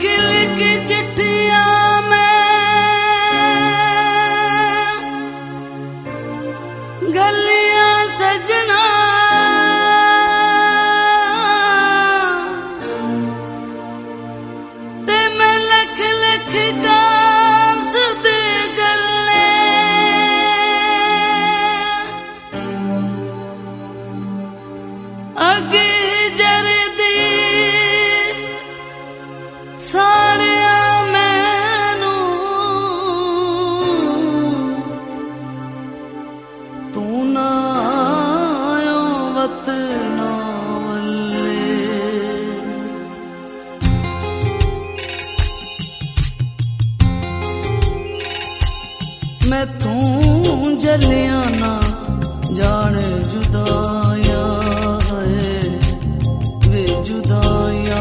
लिख लिख चिट्ठिया में गलियां सजना ते मैं लख लख गास दे गले अगे जरदी साड़िया मैनू तू ना आयो वतना वल्ले मैं तू जलिया ना जाने जुदाया है वे जुदाया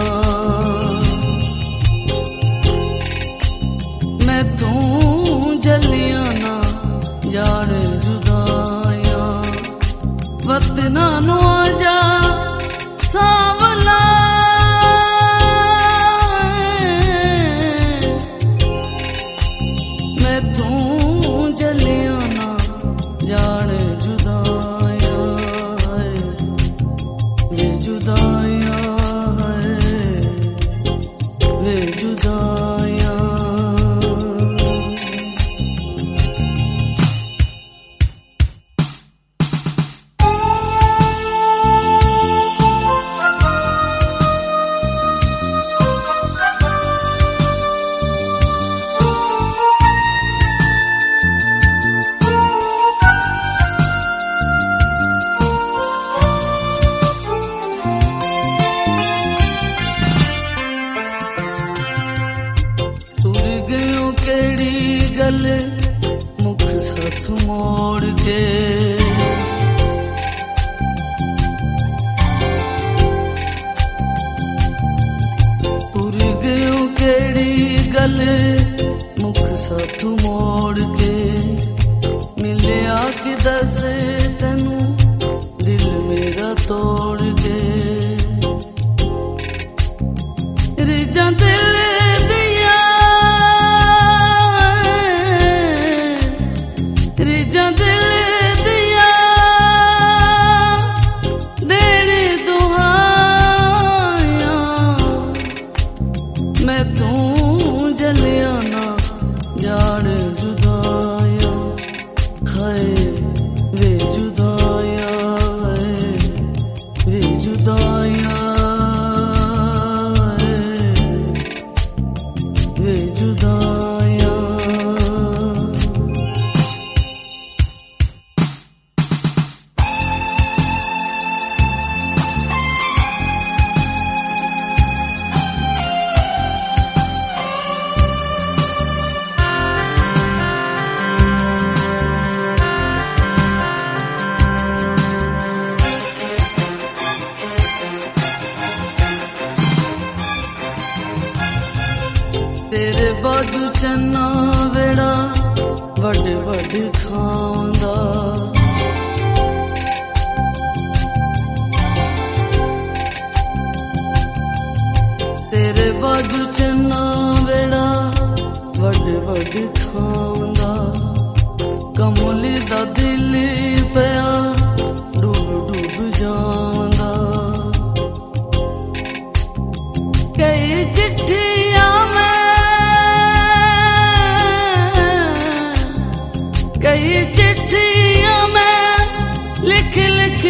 मैं तू जलिया ना जाने जुदाया वतना नु आजा सावला मैं तू जलिया ना जाने जुदाया है वे जुदाया है वे जुदाया केड़ी गल मुख साथ मोड़ के तुर गयो केड़ी गल मुख साथ मोड़ के मिले आके दस तेनू दिल मेरा तोड़ के रिजा दिल मैं तू जलिया ना जान जुदाया है वे जुदाया है वे जुदाया है वे जुदाया तेरे बाजू चन्ना वेड़ा वड वड खांदा तेरे बाजू चन्ना वेड़ा वड वड खांदा कमली दा दिल पिया डूब डूब जांदा कई चिट्ठिया कई चिट्ठिया में लिख लिख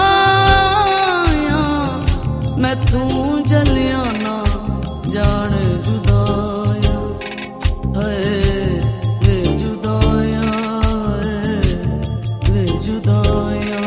पाया मैं तू जलिया ना जान जुदाया है वे जुदाया है वे जुदाया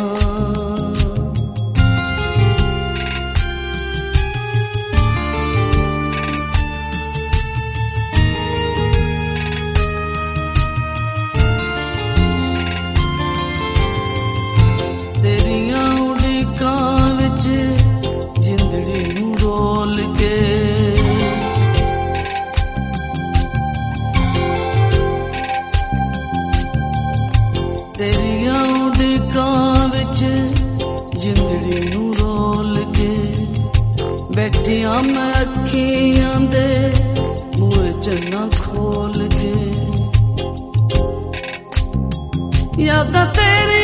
तेरियां उड़ीकां विच जिंदड़ी नू रोल के तेरियां उड़ीकां विच जिंदड़ी नू रोल के बैठिया मैं अखियां दे वचन खोल के याद तेरी